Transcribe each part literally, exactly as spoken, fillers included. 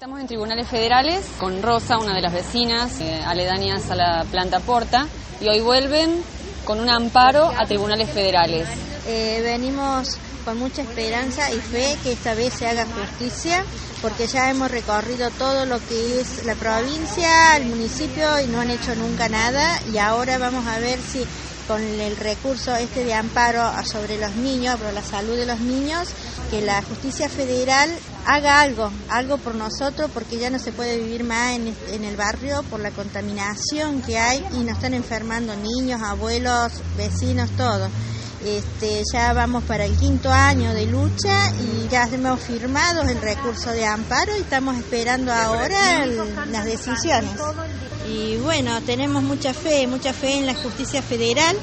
Estamos en tribunales federales con Rosa, una de las vecinas eh, aledañas a la planta Porta, y hoy vuelven con un amparo a tribunales federales. Eh, venimos con mucha esperanza y fe que esta vez se haga justicia, porque ya hemos recorrido todo lo que es la provincia, el municipio, y no han hecho nunca nada, y ahora vamos a ver si con el recurso este de amparo sobre los niños, por la salud de los niños, que la justicia federal haga algo, algo por nosotros, porque ya no se puede vivir más en, en el barrio por la contaminación que hay y nos están enfermando niños, abuelos, vecinos, todos. Este, ya vamos para el quinto año de lucha y ya hemos firmado el recurso de amparo y estamos esperando ahora el, las decisiones. Y bueno, tenemos mucha fe, mucha fe en la justicia federal,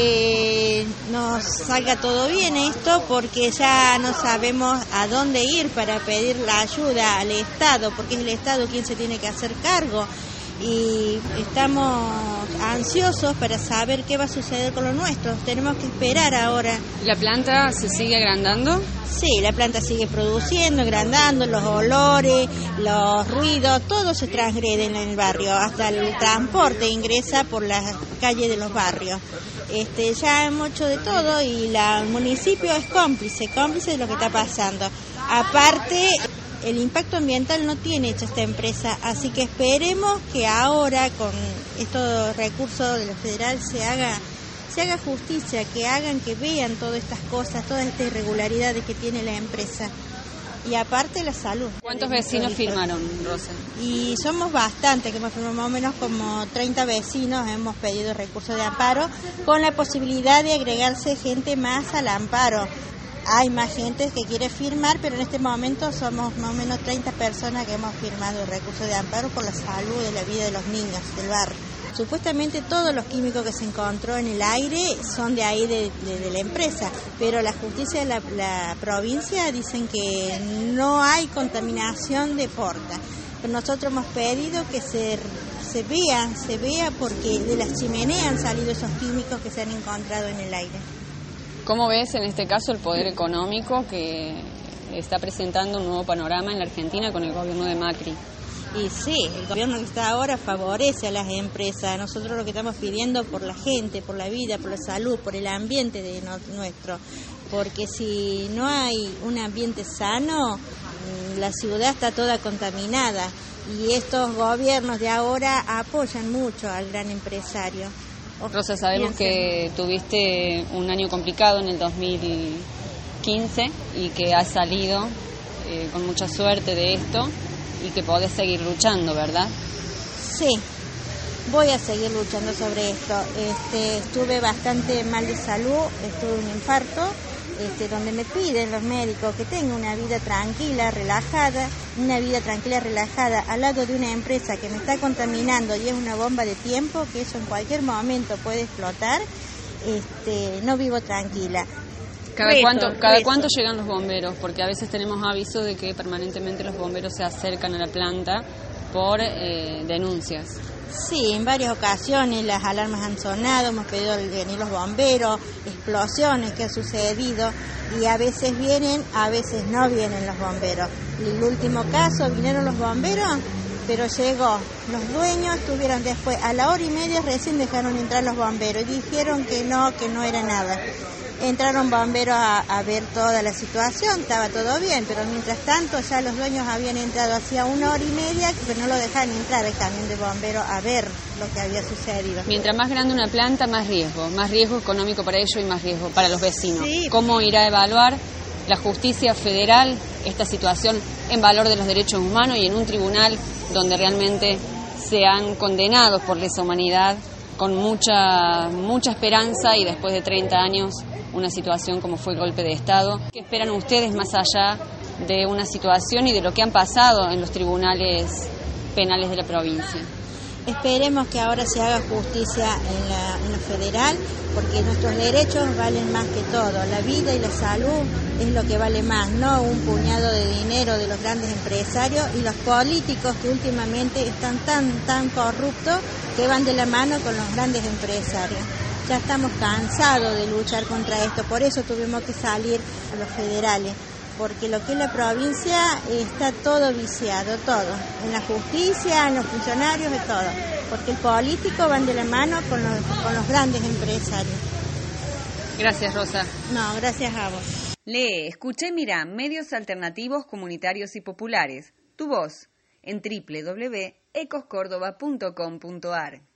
que nos salga todo bien esto, porque ya no sabemos a dónde ir para pedir la ayuda al Estado, porque es el Estado quien se tiene que hacer cargo. Y estamos ansiosos para saber qué va a suceder con los nuestros. Tenemos que esperar ahora. ¿La planta se sigue agrandando? Sí, la planta sigue produciendo, agrandando, los olores, los ruidos, todo se transgrede en el barrio, hasta el transporte ingresa por las calles de los barrios. Este, ya hemos hecho de todo y la, el municipio es cómplice, cómplice de lo que está pasando. Aparte, el impacto ambiental no tiene hecha esta empresa, así que esperemos que ahora con estos recursos de lo federal se haga se haga justicia, que hagan, que vean todas estas cosas, todas estas irregularidades que tiene la empresa. Y aparte la salud. ¿Cuántos vecinos firmaron, Rosa? Y somos bastantes, que hemos firmado más o menos como treinta vecinos, hemos pedido recursos de amparo, con la posibilidad de agregarse gente más al amparo. Hay más gente que quiere firmar, pero en este momento somos más o menos treinta personas que hemos firmado el recurso de amparo por la salud de la vida de los niños del barrio. Supuestamente todos los químicos que se encontró en el aire son de ahí, de, de, de la empresa, pero la justicia de la, la provincia dicen que no hay contaminación de Porta. Pero nosotros hemos pedido que se, se vea, se vea porque de las chimeneas han salido esos químicos que se han encontrado en el aire. ¿Cómo ves en este caso el poder económico que está presentando un nuevo panorama en la Argentina con el gobierno de Macri? Y sí, el gobierno que está ahora favorece a las empresas. Nosotros lo que estamos pidiendo por la gente, por la vida, por la salud, por el ambiente de no, nuestro. Porque si no hay un ambiente sano, la ciudad está toda contaminada. Y estos gobiernos de ahora apoyan mucho al gran empresario. Rosa, sabemos que tuviste un año complicado en el dos mil quince y que has salido eh, con mucha suerte de esto y que podés seguir luchando, ¿verdad? Sí, voy a seguir luchando sobre esto. Este, estuve bastante mal de salud, estuve en un infarto, este, donde me piden los médicos que tenga una vida tranquila, relajada, una vida tranquila, relajada, al lado de una empresa que me está contaminando y es una bomba de tiempo, que eso en cualquier momento puede explotar. Este, no vivo tranquila. ¿Cada reto, cuánto cada reto. cuánto llegan los bomberos? Porque a veces tenemos aviso de que permanentemente los bomberos se acercan a la planta por eh, denuncias. Sí, en varias ocasiones las alarmas han sonado, hemos pedido venir los bomberos, explosiones que han sucedido y a veces vienen, a veces no vienen los bomberos. El último caso vinieron los bomberos, pero llegó, los dueños estuvieron después, a la hora y media recién dejaron entrar los bomberos y dijeron que no, que no era nada. Entraron bomberos a, a ver toda la situación, estaba todo bien, pero mientras tanto ya los dueños habían entrado hacía una hora y media, pero no lo dejaban entrar el camión de bomberos a ver lo que había sucedido. Mientras más grande una planta, más riesgo, más riesgo económico para ellos y más riesgo para los vecinos. Sí. ¿Cómo irá a evaluar la justicia federal esta situación en valor de los derechos humanos y en un tribunal donde realmente sean condenados por lesa humanidad con mucha, mucha esperanza y después de treinta años una situación como fue el golpe de Estado? ¿Qué esperan ustedes más allá de una situación y de lo que han pasado en los tribunales penales de la provincia? Esperemos que ahora se haga justicia en la, en lo federal, porque nuestros derechos valen más que todo. La vida y la salud es lo que vale más, no un puñado de dinero de los grandes empresarios y los políticos que últimamente están tan, tan corruptos que van de la mano con los grandes empresarios. Ya estamos cansados de luchar contra esto, por eso tuvimos que salir a los federales. porque lo que es la provincia está todo viciado, todo, en la justicia, en los funcionarios, de todo, porque el político van de la mano con los, con los grandes empresarios. Gracias, Rosa. No, gracias a vos. Lee, escucha y mira medios alternativos, comunitarios y populares. Tu voz en doble u doble u doble u punto ecos córdoba punto com punto a r.